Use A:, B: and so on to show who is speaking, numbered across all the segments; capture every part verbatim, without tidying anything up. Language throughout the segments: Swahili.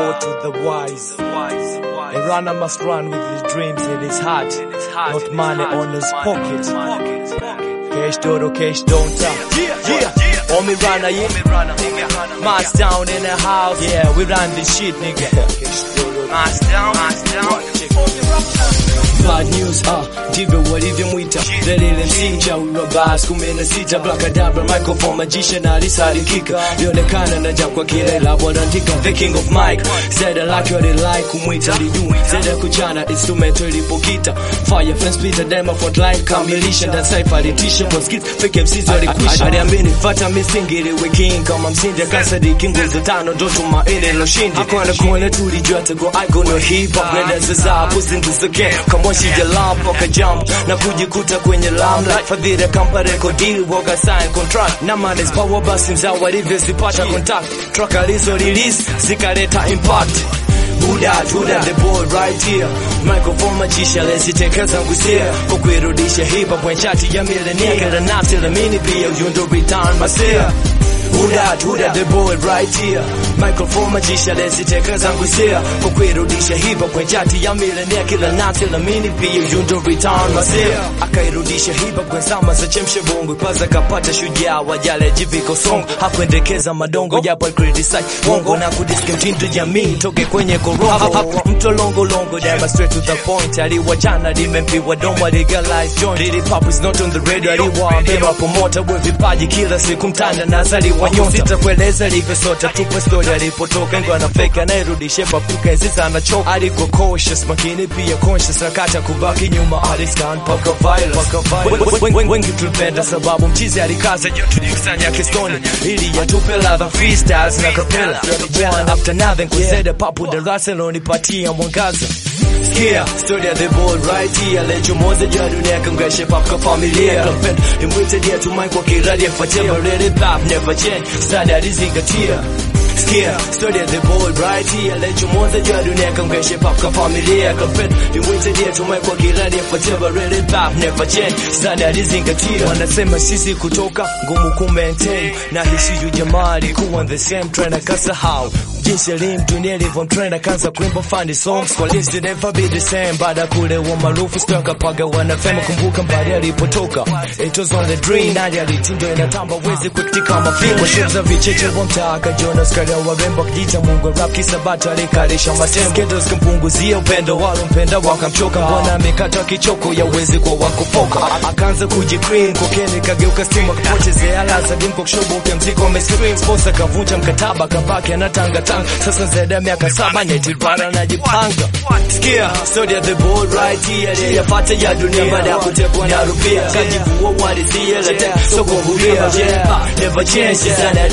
A: word to the wise. A runner must run with his dreams in his heart, not money on his pocket. Cash Dodo, cash don't tell. Yeah, on me runner, yeah. Mass down in the house, yeah, we run this shit, nigga. Mass down, mass down.
B: Bad news, ah, ndivyo walivyomwita Lelele msinja, urabas kumena sita Blakadabra, microphone, magician, alisadikika Lionekana na jakwa kile labo andika The king of mic, said I like what they like Kumwita lidu, said I kuchana Instrumental ilipokita Fire fence Peter, dema frontline Kamilisha, dan cypher, litisha Mosquito, fake M Cs walikwisha Aliamini, fata misingiri we king Kama msinde, kasadiki nguzo tano Doto maene loshindi Hakwana kuone tulijua Tego I go no hip hop Nenda sasa, pussy into the game Come she the lamp, waka jump Na kujikuta kwenye lamp Fadhira kampa record deal, waka sign contract Na manes power basi mza walivyo zipata contact Truck alizo release, zikaleta impact Buda, Buda, the boy right here Microphone majisha, lezi teka zangu sia Kukwirudisha hip hop, wenchati ya millionaire Kera nafsi la mini pia, ujundo return masia Buda, Buda, the boy right here Microphone majisha, lezi teka zangu sia Kukwirudisha hip hop, wenchati ya millionaire Kila nafsi la mini pia, ujundo return masia Akairudisha hip hop, kwa zama za chemshe bongo Paza kapata shujaa, wajale jiviko song Hakuendekeza madongo, japo criticize Wongo na kudiske mtindo jamii Toke kwenye korongo Mto longo longo, dama straight to the point Aliwachana, limempiwa domo, legalize joint Lili pop is not on the radio, aliwa mbema pomota Uwe vipaji kila siku mtanda na zali wanyota Sita kueleza liko sota, tupa story alipotoka Ngo na fake, anairudishe papuka, ziza anachoka Aliko cautious, makini pia conscious Nakata kubaki nyuma, aliskan paka violence Wengi tulipenda sababu mchizi alikaza Jotu jikusanya kistoni, ili ya tupe ladha freestyles na kapela One after nothing, kuzede papu darasa Lonipatia mwangaza Skia, story of the boy right here Lecho moza jua dunia kumgeshe papka familia Kapet, imwite dia tumai kwa kiradi ya fatia Barele pap, never change, study alizingatia Skia, story of the boy right here Lecho moza jua dunia kumgeshe papka familia Kapet, imwite dia tumai kwa kiradi ya fatia Barele pap, never change, study alizingatia Wanasema sisi kutoka, ngumu kumaintain Na hisi yu jamali kuwa the same Trying to kasa how Jinsi elimu dunia ilivyo mtrend Akanza kuimba funny songs Kwa list it never be the same Baada kule wa marufu Stoka paga wanafema kumbuka mbali alipotoka It was on the dream Nadia litindo inatamba wezi kukitika mafilm Washuza vicheche wa mtaka Jonas kaya warembo kijita mungu rap Kisabata alikarisha matembo Skedos kumpunguzia upendo Walo mpenda wakamchoka Mbwana mikata kichoko ya wezi kwa wakufoka Akanza kujikrim Kokeni kageuka stima Kapotezea laza dimko kushoboke mziko mescream Sposa kavunja mkataba Kabaki anatanga Sasa zeda miaka saba Netibara na jipanga Skia, story of the boy right here Ya fata ya dunia Bada kutekwa na rupia Kajivuwa walisia Lete soko huria Yeah, never change Sana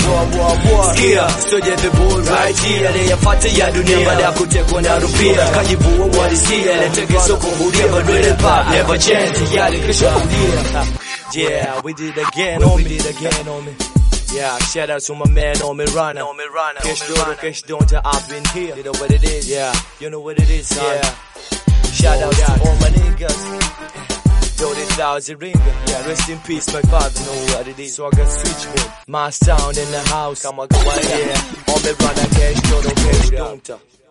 B: Skia, story of the boy right here Ya fata ya dunia Bada kutekwa na rupia Kajivuwa walisia Lete soko huria Badwele pop, never change Yali kisha huria Yeah, we did it again, homie. We did it again, homie. Yeah, shout out to my man, Omi Rana. Omi Rana. Cash Dodo, Cash Donta, I've been here. You know what it is? Yeah. You know what it is, son? Yeah. Shout out to all my niggas. Dodi Thousand Ringer. Yeah, rest in peace, my father. Know what it is. So I got switchboard. My sound in the house. Come on, come on, yeah. Omi Rana, Cash Dodo, Cash Donta.